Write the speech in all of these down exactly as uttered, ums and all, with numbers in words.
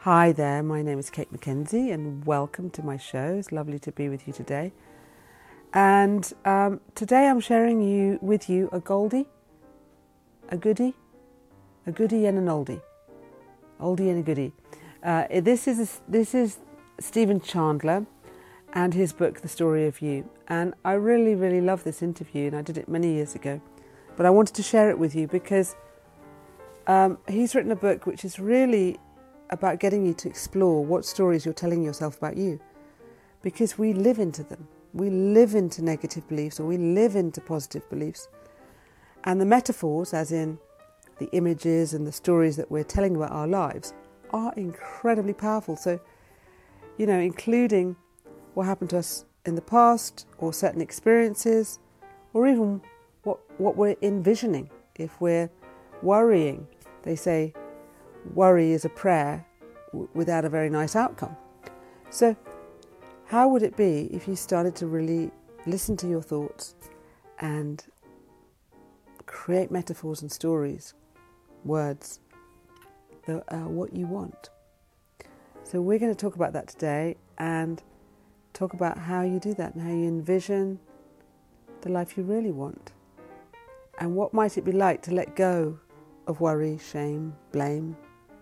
Hi there, my name is Kate Mackenzie and welcome to my show. It's lovely to be with you today. And um, today I'm sharing you with you a Goldie, a goodie, a goodie and an oldie. Oldie and a goodie. Uh, this is a, this is Stephen Chandler and his book, The Story of You. And I really, really love this interview, and I did it many years ago. But I wanted to share it with you because um, he's written a book which is really about getting you to explore what stories you're telling yourself about you. Because we live into them. We live into negative beliefs, or we live into positive beliefs. And the metaphors, as in the images and the stories that we're telling about our lives, are incredibly powerful. So, you know, including what happened to us in the past, or certain experiences, or even what, what we're envisioning. If we're worrying, they say, worry is a prayer w- without a very nice outcome. So how would it be if you started to really listen to your thoughts and create metaphors and stories, words, that are what you want? So we're going to talk about that today and talk about how you do that and how you envision the life you really want. And what might it be like to let go of worry, shame, blame?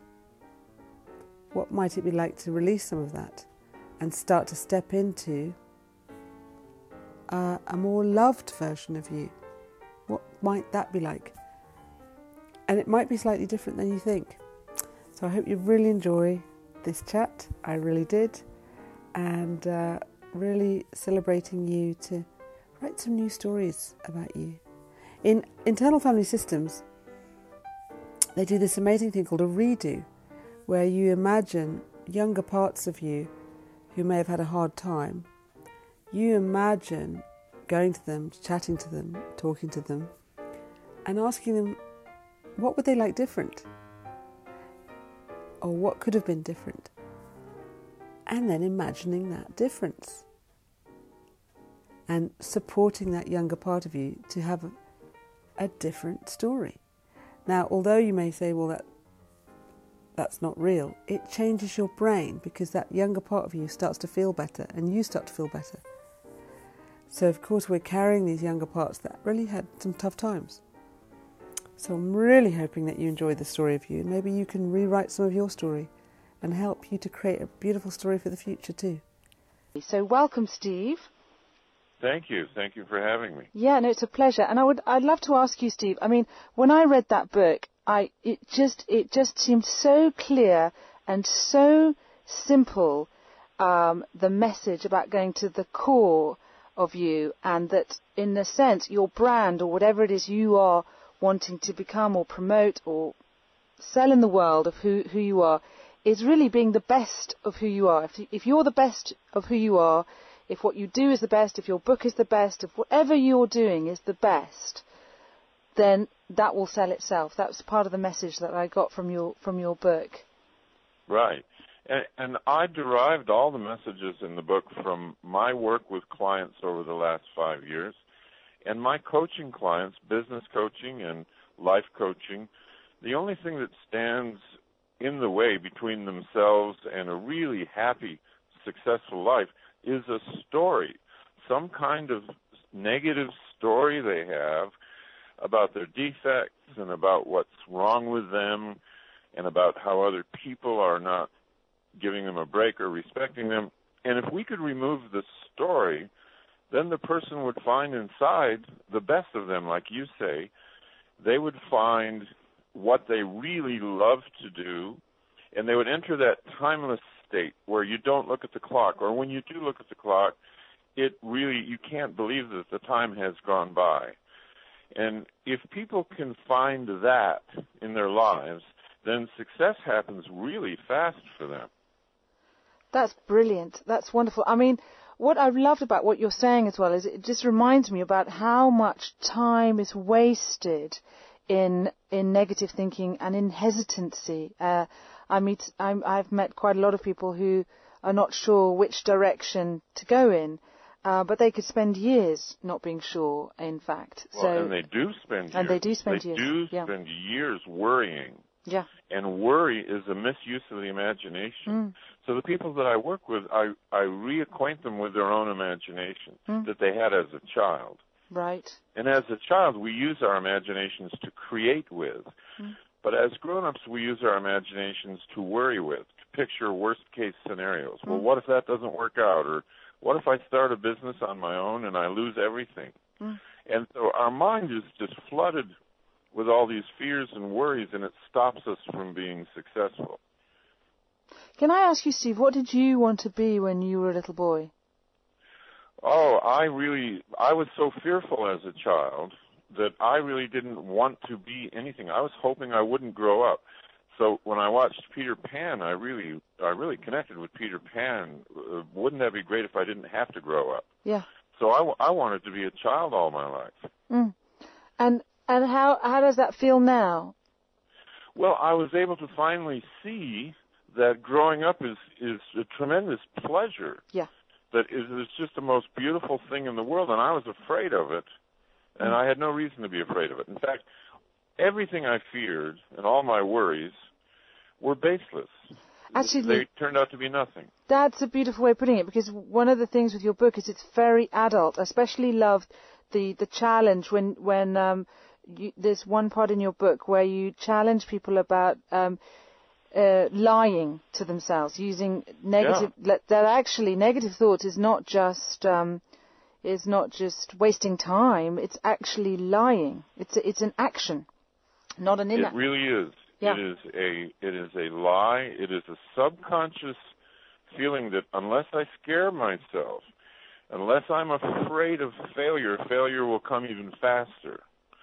What might it be like to release some of that and start to step into a, a more loved version of you? What might that be like? And it might be slightly different than you think. So I hope you really enjoy this chat. I really did. And uh, really celebrating you to write some new stories about you. In Internal Family Systems, they do this amazing thing called a redo, where you imagine younger parts of you who may have had a hard time. You imagine going to them, chatting to them, talking to them, and asking them, what would they like different? Or what could have been different? And then imagining that difference. And supporting that younger part of you to have a, a different story. Now, although you may say, well, that that's not real, it changes your brain because that younger part of you starts to feel better and you start to feel better. So, of course, we're carrying these younger parts that really had some tough times. So I'm really hoping that you enjoy the story of you, and maybe you can rewrite some of your story and help you to create a beautiful story for the future too. So welcome, Steve. Thank you. Thank you for having me. Yeah, no, it's a pleasure. And I would, I'd love to ask you, Steve, I mean, when I read that book, I, it just, it just seemed so clear and so simple, um, the message about going to the core of you, and that in a sense, your brand or whatever it is you are wanting to become or promote or sell in the world of who, who you are, is really being the best of who you are. If, if you're the best of who you are, if what you do is the best, if your book is the best, if whatever you're doing is the best, then that will sell itself. That was part of the message that I got from your from your book. Right. And, and I derived all the messages in the book from my work with clients over the last five years. And my coaching clients, business coaching and life coaching, the only thing that stands in the way between themselves and a really happy, successful life is a story, some kind of negative story they have about their defects and about what's wrong with them and about how other people are not giving them a break or respecting them. And if we could remove the story, then the person would find inside the best of them, like you say. They would find what they really love to do, and they would enter that timeless state where you don't look at the clock, or when you do look at the clock, it really, you can't believe that the time has gone by. And if people can find that in their lives, then success happens really fast for them. That's brilliant. That's wonderful. I mean, what I've loved about what you're saying as well is it just reminds me about how much time is wasted in in negative thinking and in hesitancy. Uh, I meet, I'm, I've met quite a lot of people who are not sure which direction to go in, uh, but they could spend years not being sure, in fact. Well, so, and they do spend years. And they do spend they years. They do yeah. spend years worrying Yeah. And worry is a misuse of the imagination. Mm. So the people that I work with, I, I reacquaint them with their own imagination Mm. that they had as a child. Right. And as a child, we use our imaginations to create with. Mm. But as grown-ups, we use our imaginations to worry with, to picture worst-case scenarios. Mm. Well, what if that doesn't work out? Or what if I start a business on my own and I lose everything? Mm. And so our mind is just flooded with all these fears and worries, and it stops us from being successful. Can I ask you, Steve, what did you want to be when you were a little boy? Oh, I really, I was so fearful as a child that I really didn't want to be anything. I was hoping I wouldn't grow up. So when I watched Peter Pan, I really, I really connected with Peter Pan. Uh, wouldn't that be great if I didn't have to grow up? Yeah. So I, I wanted to be a child all my life. Mm. And and how how does that feel now? Well, I was able to finally see that growing up is is a tremendous pleasure. Yeah. That is, is just the most beautiful thing in the world, and I was afraid of it, and mm. I had no reason to be afraid of it. In fact, everything I feared and all my worries were baseless. Actually, they turned out to be nothing. That's a beautiful way of putting it, because one of the things with your book is it's very adult. I especially loved the the challenge when when um, you, there's one part in your book where you challenge people about um, uh, lying to themselves, using negative. Yeah. That actually negative thoughts is not just um, is not just wasting time. It's actually lying. It's a, it's an action, not an inaction. It really is. Yeah. It is a it is a lie. It is a subconscious feeling that unless I scare myself, unless I'm afraid of failure, failure will come even faster.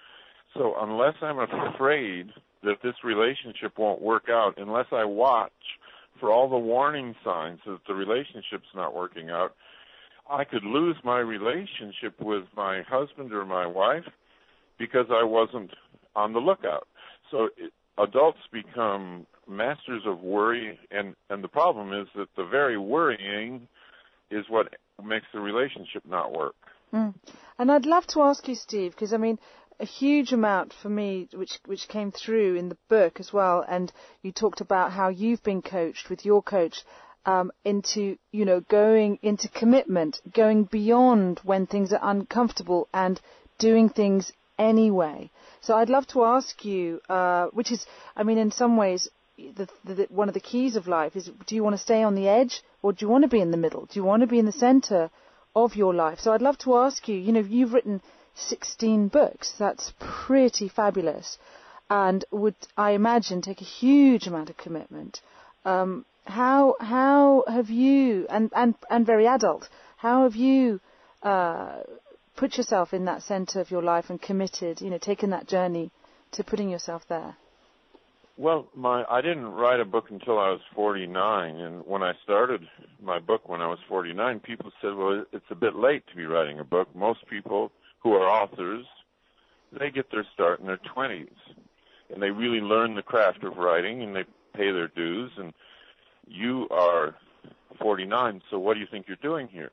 So unless I'm afraid that this relationship won't work out, unless I watch for all the warning signs that the relationship's not working out, I could lose my relationship with my husband or my wife because I wasn't on the lookout. So it, adults become masters of worry, and, and the problem is that the very worrying is what makes the relationship not work. Mm. And I'd love to ask you, Steve, because, I mean, a huge amount for me, which which came through in the book as well, and you talked about how you've been coached with your coach um, into, you know, going into commitment, going beyond when things are uncomfortable and doing things anyway. So I'd love to ask you, uh, which is, I mean, in some ways, the, the, one of the keys of life is, do you want to stay on the edge or do you want to be in the middle? Do you want to be in the center of your life? So I'd love to ask you, you know, you've written sixteen books. That's pretty fabulous, and would, I imagine, take a huge amount of commitment. Um, how how have you, and, and, and very adult, how have you uh, put yourself in that center of your life and committed, you know, taken that journey to putting yourself there? Well, my I didn't write a book until I was forty-nine, and when I started my book when I was forty-nine, people said, well, it's a bit late to be writing a book. Most people who are authors, they get their start in their twenties, and they really learn the craft of writing, and they pay their dues, and you are forty-nine, so what do you think you're doing here?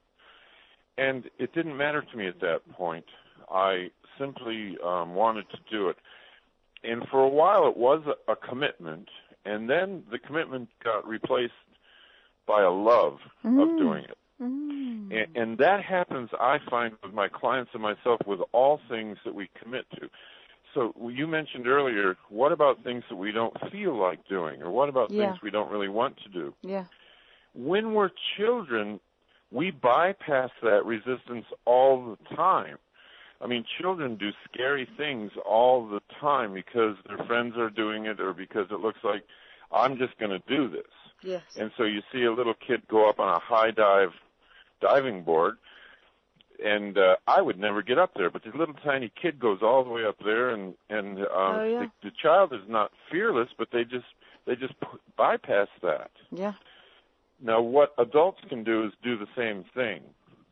And it didn't matter to me at that point. I simply um, wanted to do it. And for a while it was a, a commitment, and then the commitment got replaced by a love mm. of doing it. Mm. And, and that happens, I find, with my clients and myself with all things that we commit to. So you mentioned earlier, what about things that we don't feel like doing, or what about yeah. things we don't really want to do? Yeah. When we're children, we bypass that resistance all the time. I mean, children do scary things all the time because their friends are doing it or because it looks like, I'm just going to do this. Yes. And so you see a little kid go up on a high dive diving board, and uh, I would never get up there, but this little tiny kid goes all the way up there, and and um, oh, yeah. the, the child is not fearless, but they just they just bypass that. Yeah. Now, what adults can do is do the same thing,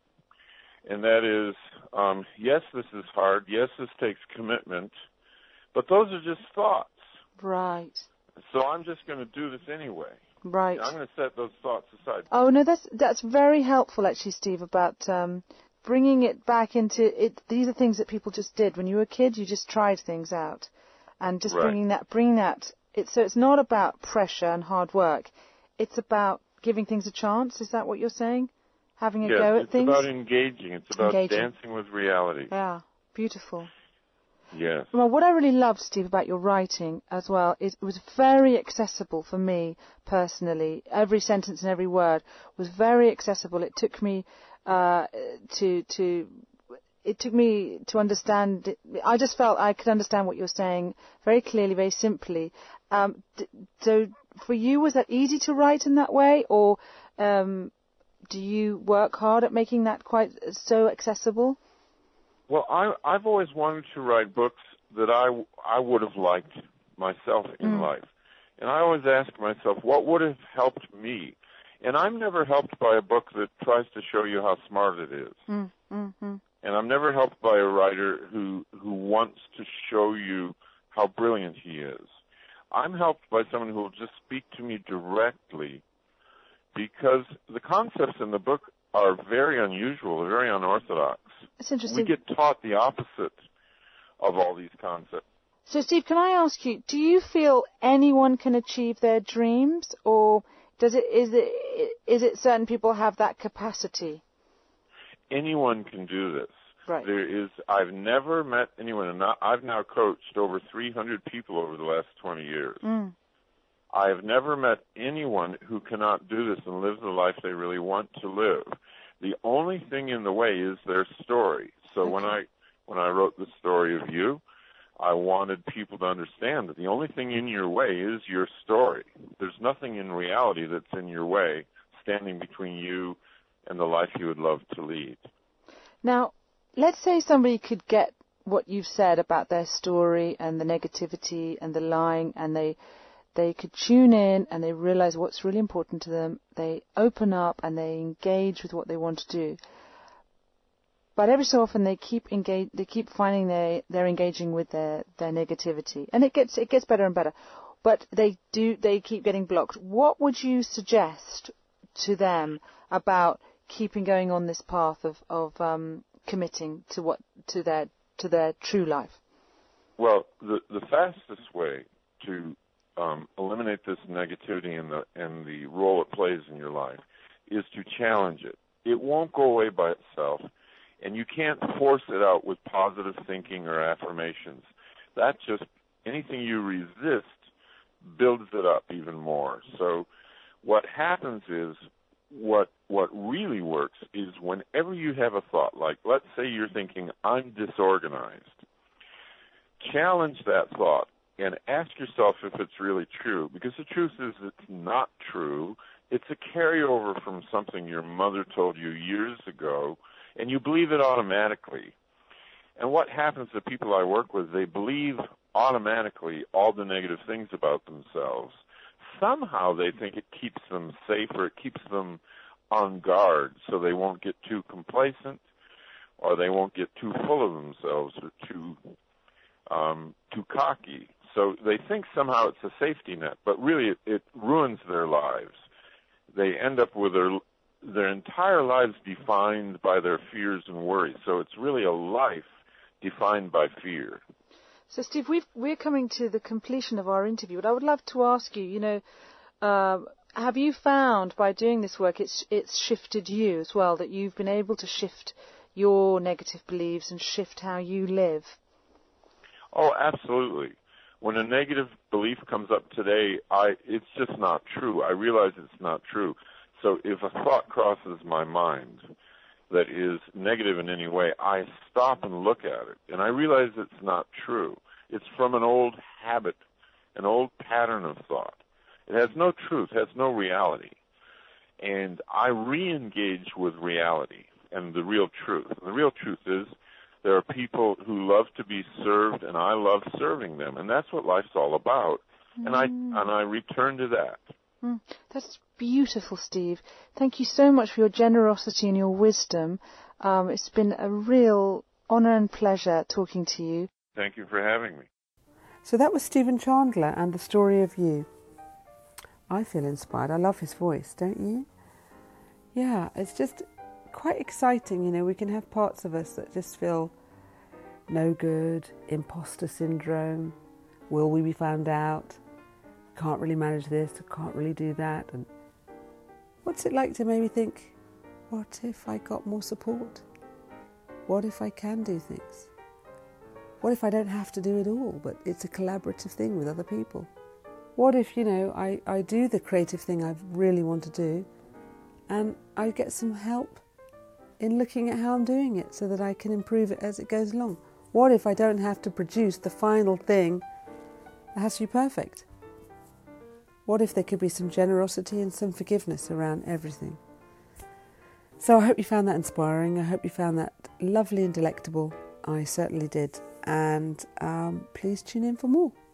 and that is, um, yes, this is hard. Yes, this takes commitment, but those are just thoughts. Right. So I'm just going to do this anyway. Right. I'm going to set those thoughts aside. Oh, no, that's that's very helpful, actually, Steve, about um, bringing it back into it. These are things that people just did. When you were a kid, you just tried things out. And just right. bringing that bringing that It's, so it's not about pressure and hard work. It's about giving things a chance. Is that what you're saying? Having a yes, go at it's things? It's about engaging. It's about engaging. dancing with reality. Yeah, beautiful. Yes. Well, what I really loved, Steve, about your writing as well is it was very accessible for me personally. Every sentence and every word was very accessible. It took me uh, to to it took me to understand. I just felt I could understand what you're saying very clearly, very simply. Um, so, for you, was that easy to write in that way, or um, do you work hard at making that quite so accessible? Well, I, I've always wanted to write books that I, I would have liked myself in Mm. life. And I always ask myself, what would have helped me? And I'm never helped by a book that tries to show you how smart it is. Mm, mm, mm. And I'm never helped by a writer who, who wants to show you how brilliant he is. I'm helped by someone who will just speak to me directly, because the concepts in the book are very unusual, very unorthodox. It's interesting. We get taught the opposite of all these concepts. So, Steve, can I ask you, do you feel anyone can achieve their dreams, or does it is it is it certain people have that capacity? Anyone can do this. Right. There is. I've never met anyone, and I've now coached over three hundred people over the last twenty years. Mm. I have never met anyone who cannot do this and live the life they really want to live. The only thing in the way is their story. So Okay. when I when I wrote the story of you, I wanted people to understand that the only thing in your way is your story. There's nothing in reality that's in your way, standing between you and the life you would love to lead. Now, let's say somebody could get what you've said about their story and the negativity and the lying, and they they could tune in and they realize what's really important to them. They open up and they engage with what they want to do. But every so often they keep engage, they keep finding they they're engaging with their, their negativity, and it gets it gets better and better. But they do they keep getting blocked. What would you suggest to them about keeping going on this path of of um, committing to what to their to their true life? Well, the the fastest way to um, eliminate this negativity and the and the role it plays in your life is to challenge it. It won't go away by itself, and you can't force it out with positive thinking or affirmations. That just anything you resist builds it up even more. So what happens is what what really works is whenever you have a thought, like let's say you're thinking, I'm disorganized, challenge that thought and ask yourself if it's really true, because the truth is it's not true. It's a carryover from something your mother told you years ago, and you believe it automatically. And what happens to people I work with, they believe automatically all the negative things about themselves. Somehow they think it keeps them safe, or it keeps them on guard, so they won't get too complacent, or they won't get too full of themselves, or too um, too cocky. So they think somehow it's a safety net, but really it, it ruins their lives. They end up with their their entire lives defined by their fears and worries. So it's really a life defined by fear. So, Steve, we've, we're coming to the completion of our interview, but I would love to ask you, you know, uh, have you found by doing this work it's it's shifted you as well, that you've been able to shift your negative beliefs and shift how you live? Oh, absolutely. When a negative belief comes up today, I it's just not true. I realize it's not true. So if a thought crosses my mind that is negative in any way, I stop and look at it, and I realize it's not true. It's from an old habit, an old pattern of thought. It has no truth, has no reality. And I re-engage with reality and the real truth. And the real truth is there are people who love to be served, and I love serving them, and that's what life's all about. Mm. And I and I return to that. Mm, that's beautiful, Steve. Thank you so much for your generosity and your wisdom. Um, it's been a real honour and pleasure talking to you. Thank you for having me. So that was Stephen Chandler and The Story of You. I feel inspired. I love his voice, don't you? Yeah, it's just quite exciting, you know. We can have parts of us that just feel no good, imposter syndrome, will we be found out? can't really manage this, I can't really do that. And what's it like to maybe think, what if I got more support? What if I can do things? What if I don't have to do it all, but it's a collaborative thing with other people? What if, you know, I, I do the creative thing I really want to do and I get some help in looking at how I'm doing it so that I can improve it as it goes along? What if I don't have to produce the final thing that has to be perfect? What if there could be some generosity and some forgiveness around everything? So I hope you found that inspiring. I hope you found that lovely and delectable. I certainly did. And um, please tune in for more.